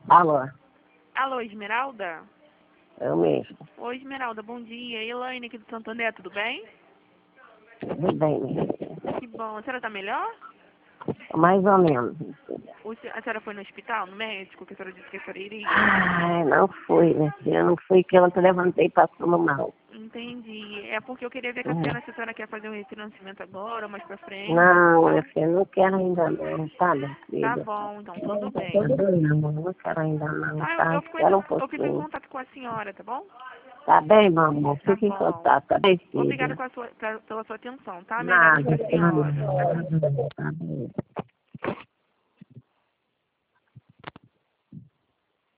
Alô, Alô, Esmeralda? eu mesmo. Oi, Esmeralda, bom dia. Elaine aqui do Santo André, tudo bem? Tudo bem, minha filha. Que bom. A senhora tá melhor? Mais ou menos. A senhora foi no hospital, no médico, que a senhora disse que a senhora iria? Ai, não fui, minha filha. Não fui que eu levantei passando mal. Entendi. É porque eu queria ver com a Hum. senhora se a senhora quer fazer um refinanciamento agora, mais pra frente. Não, minha filha, não quero ainda não, tá, minha Tá filha? bom, então, tudo bem. Não quero ainda não, Tá, tá? Espera um eu fico em pouquinho. contato com a senhora, tá bom? Tá bem, meu amor? Tá Fica em bom. contato, tá bem, Obrigada filha? pela sua atenção, tá? Melhoras Nada, pra senhora. nada. Tá bem.